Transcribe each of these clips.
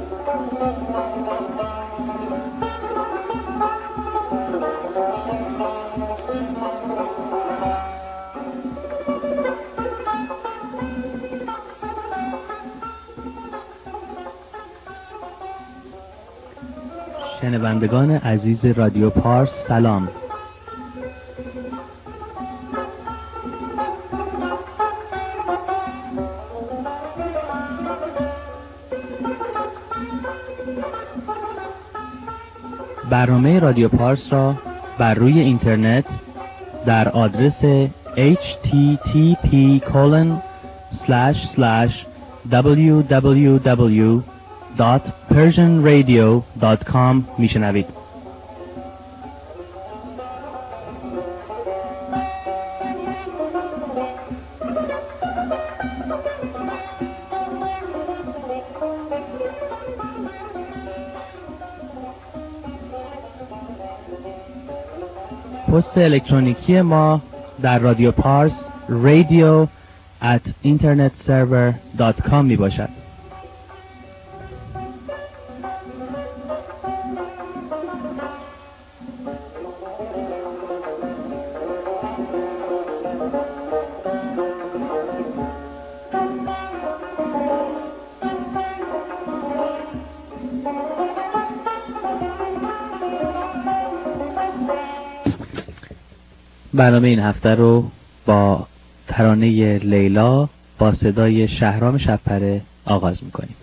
شنوندگان عزیز رادیو پارس سلام. برنامه رادیو پارس را بر روی اینترنت در آدرس http://www.persianradio.com میشنوید. پست الکترونیکی ما در رادیو پارس radio@internetserver.com می باشد. برنامه این هفته رو با ترانه لیلا با صدای شهرام شب‌پره آغاز می‌کنیم.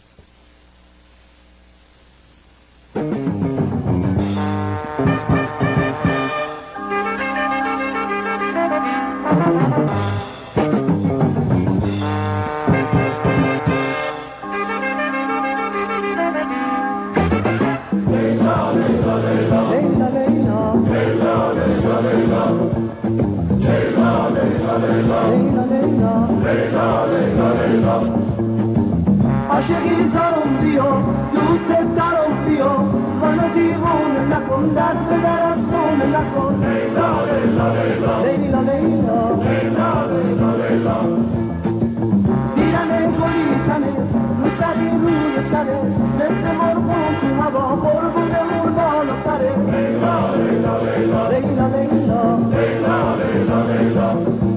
عاشقی دارم بیا دوست دارم بیا منو دیوونه نکن دست به درم خونه نکن لیلا لیلا لیلا لیلا لیلا لیلا لیلا لیلا دیرمه گلی تنه رو سری روی سره مثل مرغون تو هوا مرغونمون بالا سره لیلا لیلا لیلا لیلا لیلا لیلا لیلا لیلا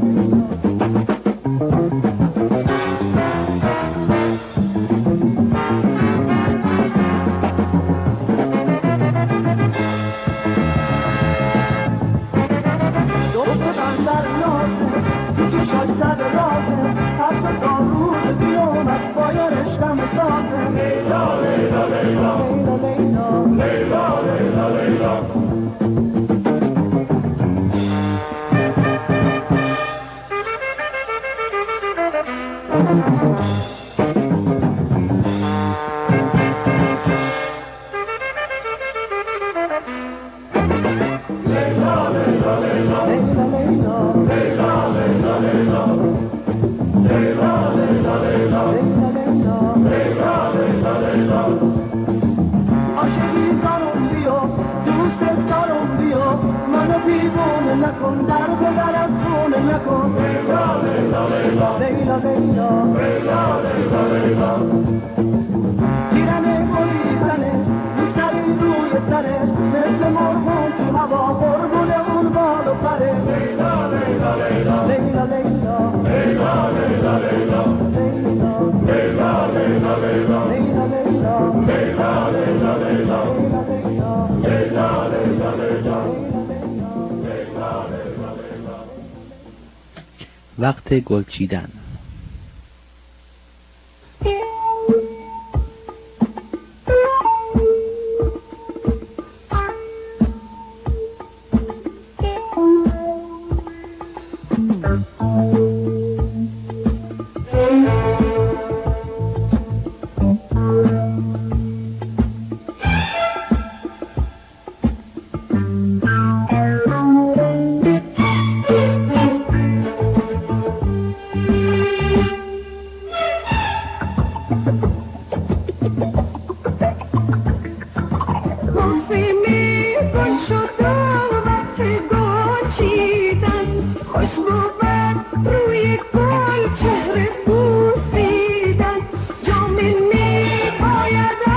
وقت گل چیدن. چهره بوسیدن جام می باید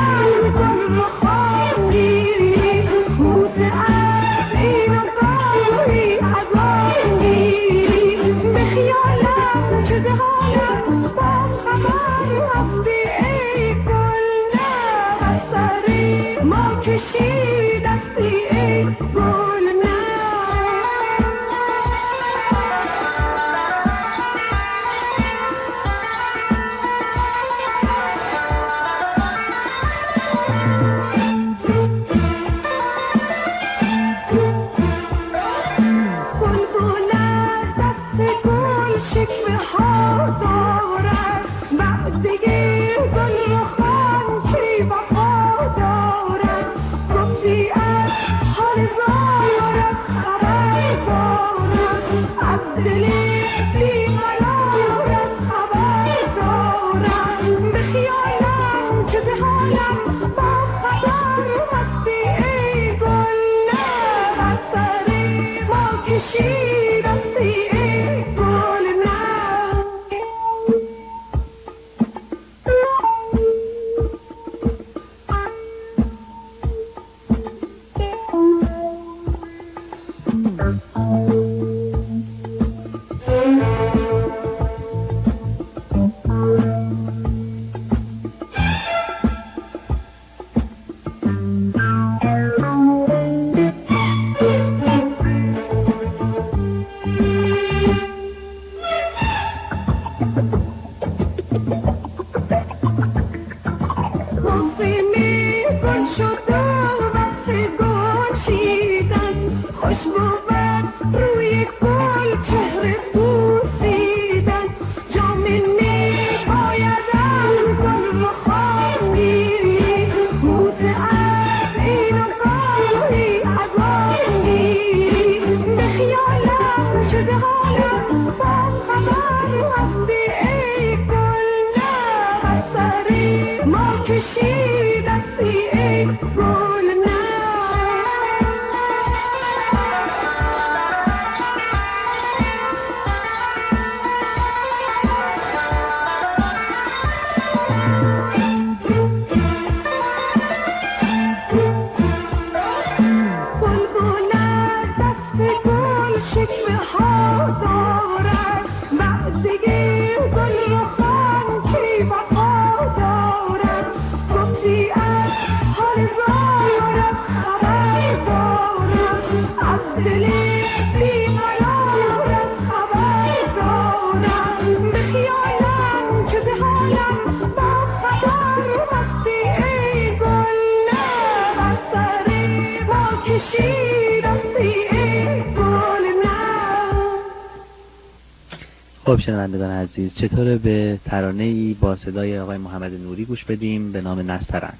خب شنوندگان عزیز، چطوره به ترانه‌ای با صدای آقای محمد نوری گوش بدیم به نام نسترن.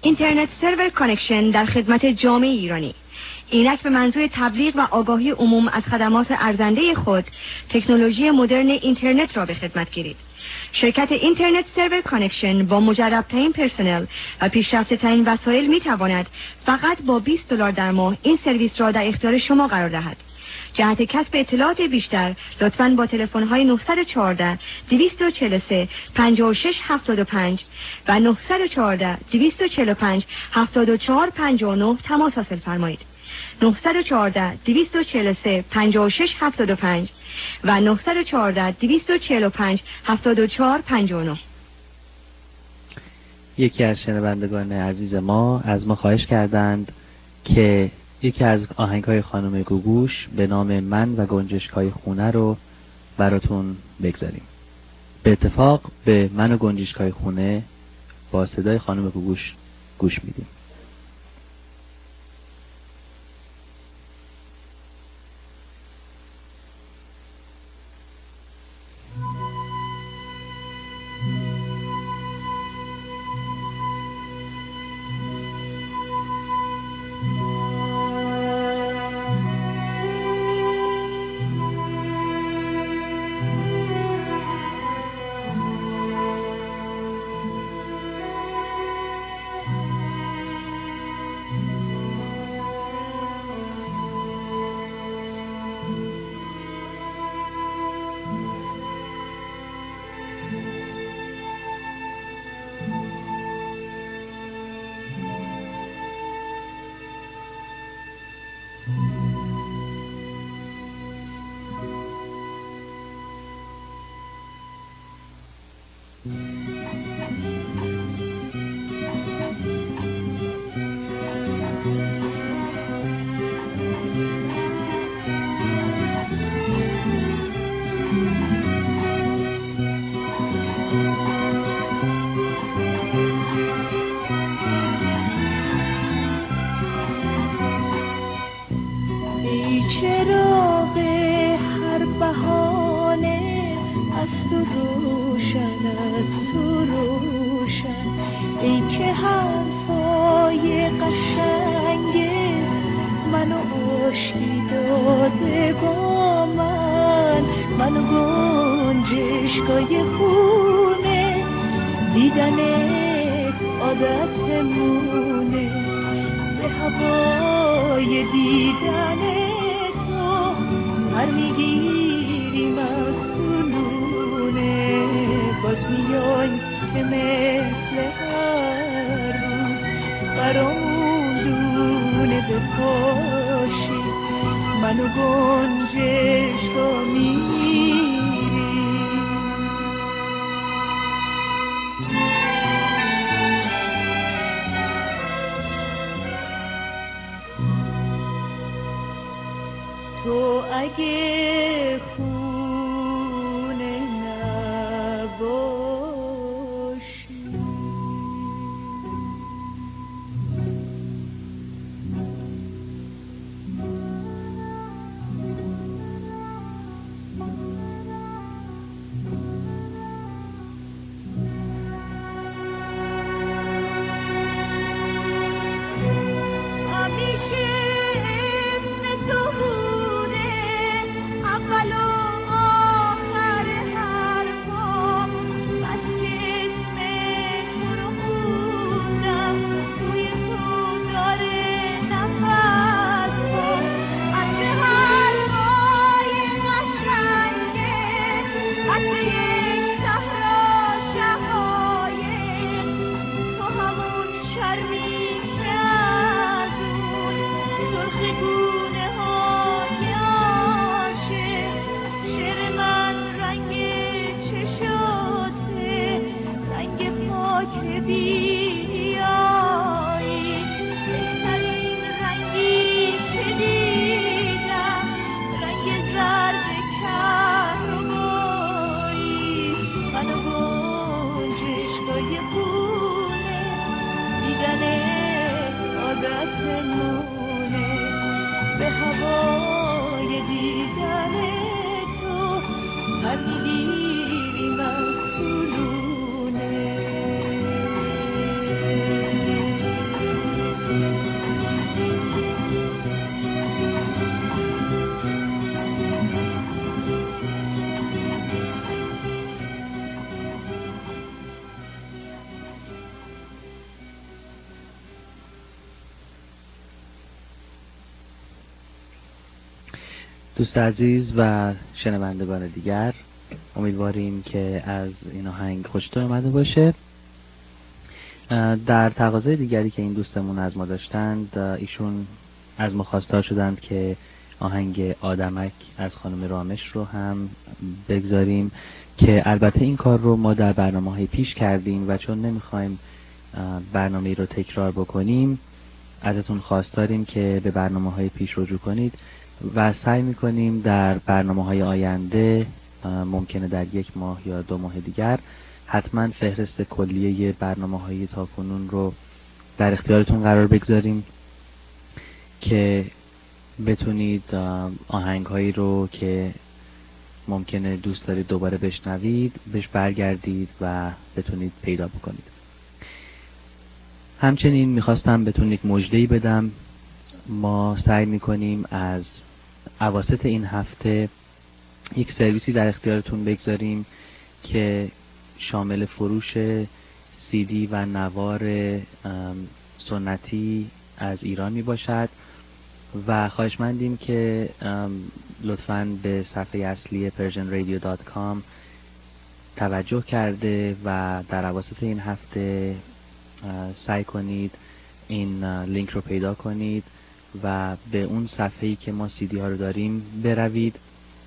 اینترنت سرور کانکشن در خدمت جامعه ایرانی. اینک به منظور تبلیغ و آگاهی عموم از خدمات ارزنده خود تکنولوژی مدرن اینترنت را به خدمت گیرید. شرکت اینترنت سرور کانکشن با مجرب‌ترین پرسنل و پیشرفته‌ترین وسایل می‌تواند فقط با $20 در ماه این سرویس را در اختیار شما قرار دهد. جهت کسب اطلاعات بیشتر لطفاً با تلفن‌های 914 243 5675 و 914 245 7459 تماس حاصل فرمایید. 914 243 5675 و 914 245 7459. یکی از شنوندگان عزیز ما از ما خواهش کردند که یکی از آهنگ‌های خانم گوگوش به نام من و گنجشکای خونه رو براتون بگذاریم. به اتفاق به من و گنجشکای خونه با صدای خانم گوگوش گوش میدیم. دوست عزیز و شنوندگان دیگر، امیدواریم که از این آهنگ خوشتون اومده باشه. در تقاضای دیگری که این دوستمون از ما داشتند، ایشون از ما خواستار شدند که آهنگ آدمک از خانم رامش رو هم بگذاریم که البته این کار رو ما در برنامه‌های پیش کردیم و چون نمیخوایم برنامه رو تکرار بکنیم ازتون خواستاریم که به برنامه‌های پیش رجوع کنید و سعی میکنیم در برنامه‌های آینده، ممکنه در 1 ماه یا 2 ماه دیگر، حتما فهرست کلیه برنامه‌های تاکنون رو در اختیارتون قرار بگذاریم که بتونید آهنگ‌هایی رو که ممکنه دوست دارید دوباره بشنوید بهش برگردید و بتونید پیدا بکنید. همچنین میخواستم بهتون یک مژده‌ای بدم. ما سعی میکنیم از اواسط این هفته یک سرویسی در اختیارتون بگذاریم که شامل فروش CD و نوار سنتی از ایران می باشد و خواهشمندیم که لطفاً به صفحه اصلی persianradio.com توجه کرده و در اواسط این هفته سعی کنید این لینک رو پیدا کنید و به اون صفحه‌ای که ما CD ها رو داریم بروید.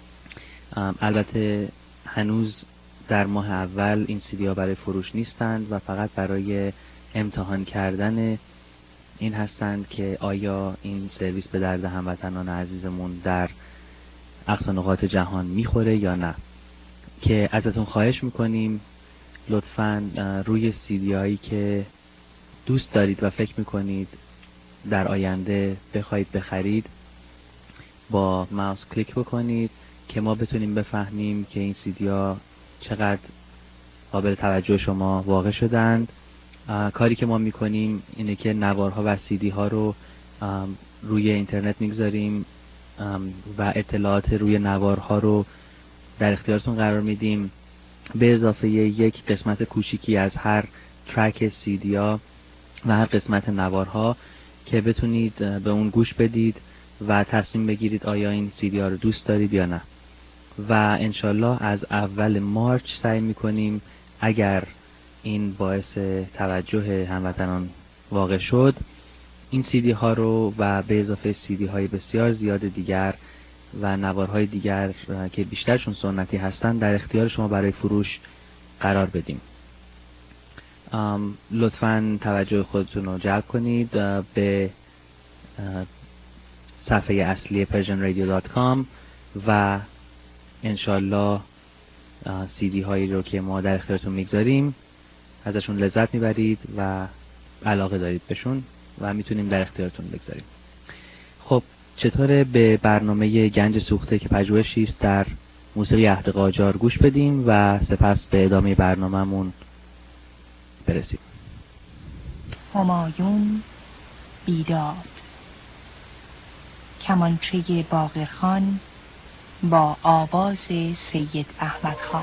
البته هنوز در ماه اول این CD ها برای فروش نیستند و فقط برای امتحان کردن این هستند که آیا این سرویس به درد هموطنان عزیزمون در اقصا نقاط جهان میخوره یا نه، که ازتون خواهش میکنیم لطفاً روی CD هایی که دوست دارید و فکر میکنید در آینده بخواید بخرید با ماوس کلیک بکنید که ما بتونیم بفهمیم که این CD ها چقدر قابل توجه شما واقع شدند. کاری که ما میکنیم اینه که نوارها و CD ها رو روی اینترنت میگذاریم و اطلاعات روی نوارها رو در اختیارتون قرار میدیم، به اضافه یک قسمت کوچیکی از هر ترک CD ها و هر قسمت نوارها که بتونید به اون گوش بدید و تصمیم بگیرید آیا این CD ها رو دوست دارید یا نه. و انشالله از اول مارچ سعی میکنیم اگر این باعث توجه هموطنان واقع شد این CD ها رو و به اضافه CD های بسیار زیاد دیگر و نوارهای دیگر که بیشترشون سنتی هستن در اختیار شما برای فروش قرار بدیم. لطفاً توجه خودتون رو جلب کنید به صفحه اصلی persianradio.com و انشالله CD هایی رو که ما در اختیارتون میگذاریم ازشون لذت میبرید و علاقه دارید بهشون و میتونیم در اختیارتون بگذاریم. خب چطوره به برنامه گنج سوخته که پژوهشی است در موسیقی عهد قاجار گوش بدیم و سپس به ادامه برنامه‌مون برسیم. همایون بیداد، کمانچه باقرخان با آواز سید احمد خان.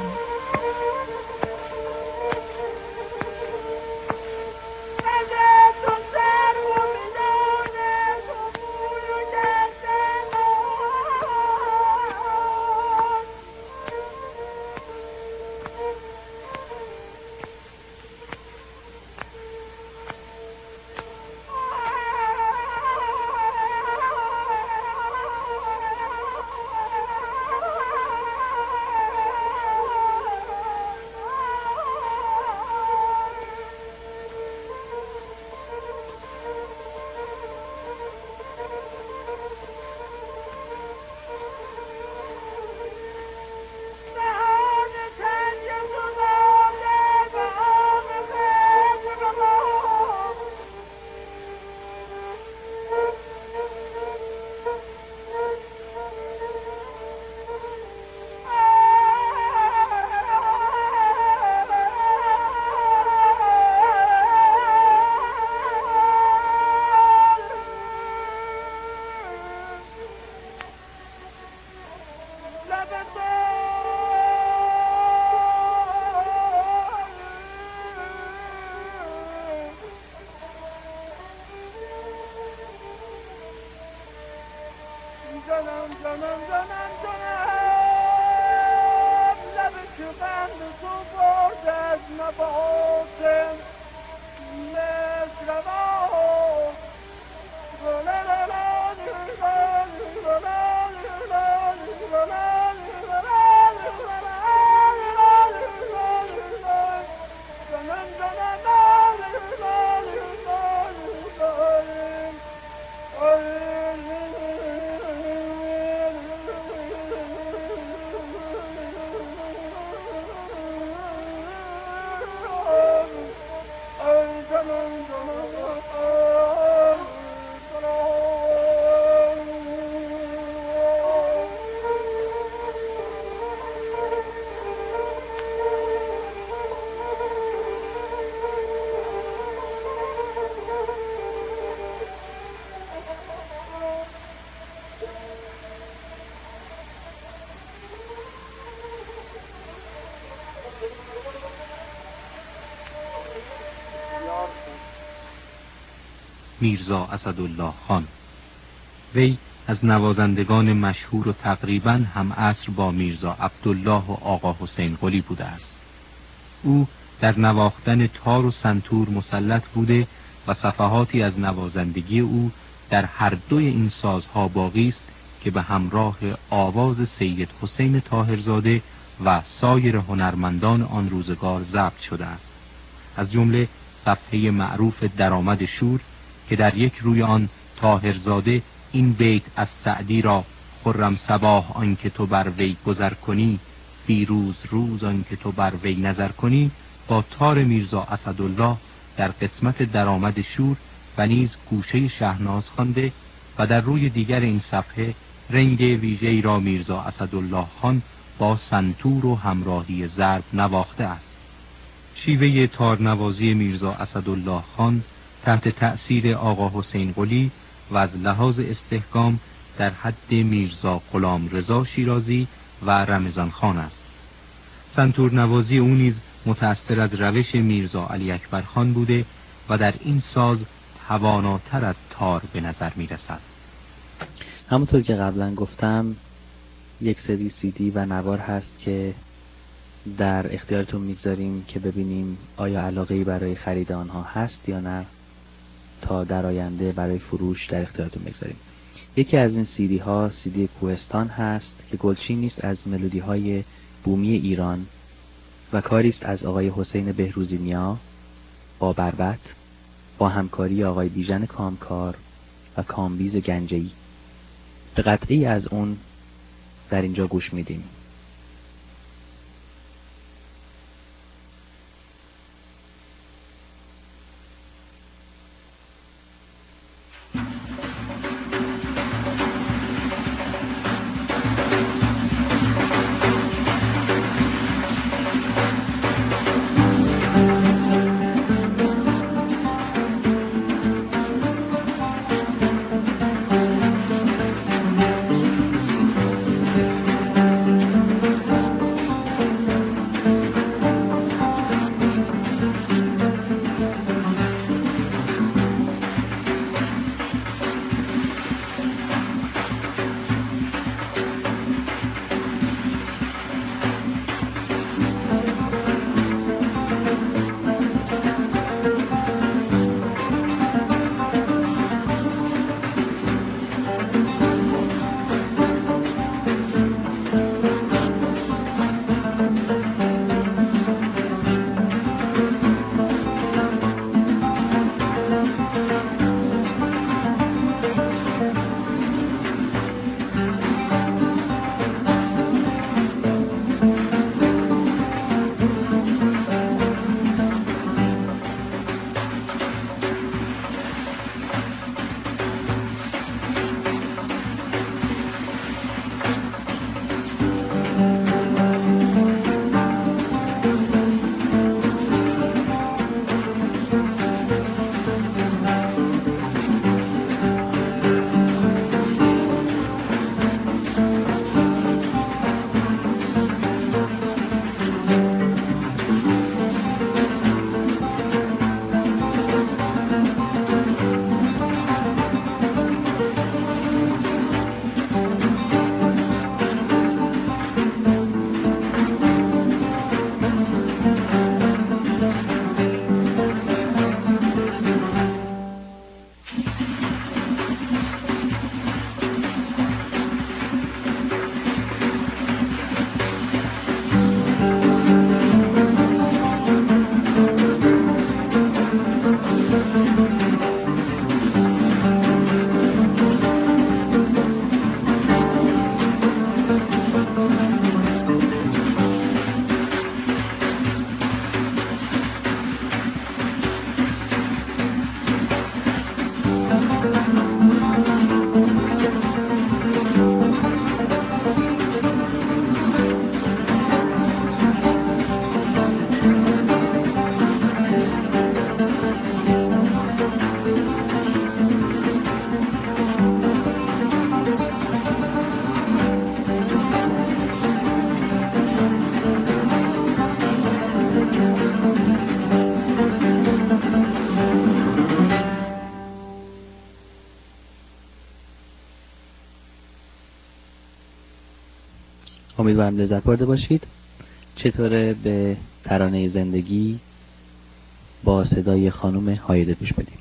میرزا اسدالله خان. وی از نوازندگان مشهور و تقریباً هم عصر با میرزا عبدالله و آقا حسین قلی بوده است. او در نواختن تار و سنتور مسلط بوده و صفحاتی از نوازندگی او در هر دوی این سازها باقی است که به همراه آواز سید حسین طاهرزاده و سایر هنرمندان آن روزگار ضبط شده است. از جمله صفحه معروف درآمد شور که در یک روی آن طاهرزاده این بیت از سعدی را خرم صباح آن که تو بر وی گذر کنی، فیروز روز آن که تو بر وی نظر کنی، با تار میرزا اسدالله در قسمت درآمد شور و نیز گوشه شهناز خوانده و در روی دیگر این صفحه رنگ ویژه‌ای را میرزا اسدالله خان با سنتور و همراهی ضرب نواخته است. شیوه تارنوازی میرزا اسدالله خان تحت تأثیر آقا حسین قلی و از لحاظ استحکام در حد میرزا غلام رضا شیرازی و رمضان خان است. سنتور نوازی او نیز متأثر از روش میرزا علی اکبر خان بوده و در این ساز تواناتر از تار به نظر می رسد. همونطور که قبلا گفتم یک سری CD و نوار هست که در اختیارتون میگذاریم که ببینیم آیا علاقه‌ای برای خرید آنها هست یا نه، تا در آینده برای فروش در اختیارتون بگذاریم. یکی از این CD ها CD کوهستان هست که گلچینی است از ملودی های بومی ایران و کاری است از آقای حسین بهروزی نیا با بربط با همکاری آقای بیژن کامکار و کامبیز گنجه‌ای. به قطعی از اون در اینجا گوش میدیم. امیدوارم لذت برده باشید. چطوره به ترانه زندگی با صدای خانم هایده پیش بدیم.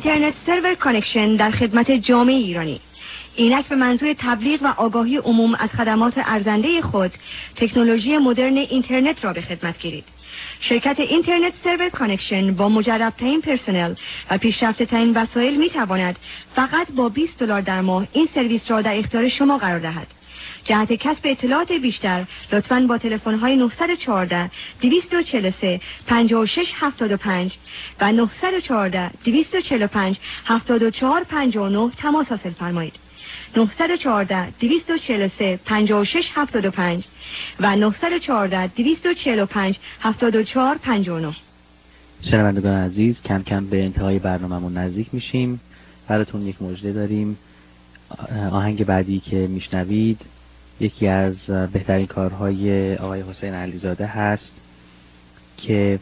اینترنت سرور کانکشن در خدمت جامعه ایرانی. اینک به منظور تبلیغ و آگاهی عموم از خدمات ارزنده خود تکنولوژی مدرن اینترنت را به خدمت گیرید. شرکت اینترنت سرور کانکشن با مجرب‌ترین پرسنل و پیشرفته‌ترین وسایل می‌تواند فقط با $20 در ماه این سرویس را در اختیار شما قرار دهد. جهت کسب اطلاعات بیشتر لطفاً با تلفن‌های 914 243 5675 و 914 245 7459 تماس حاصل فرمایید. 914 243 5675 و 914 245 7459. شنوندگان عزیز، کم کم به انتهای برنامه‌مون نزدیک میشیم. براتون یک مژده داریم. آهنگ بعدی که میشنوید یکی از بهترین کارهای آقای حسین علیزاده هست که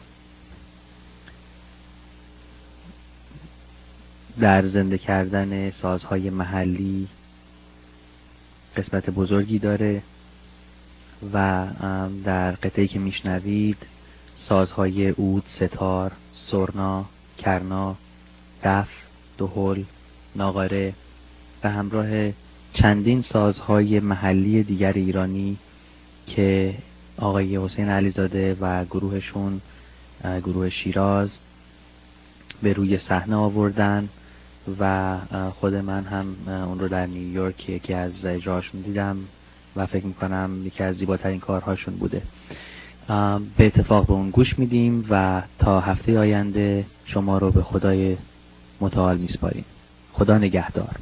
در زنده کردن سازهای محلی قسمت بزرگی داره و در قطعه‌ای که میشنوید سازهای عود، ستار، سرنا، کرنا، دف، دهل، ناقاره به همراه چندین سازهای محلی دیگر ایرانی که آقای حسین علیزاده و گروهشون، گروه شیراز، به روی صحنه آوردن و خود من هم اون رو در نیویورک یکی از اجراشون دیدم و فکر میکنم یکی از زیباترین کارهاشون بوده. به اتفاق به اون گوش میدیم و تا هفته آینده شما رو به خدای متعال میسپاریم. خدا نگهدار.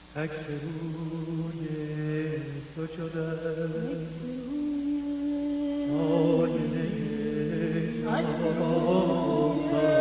عکس روی تو شده آینه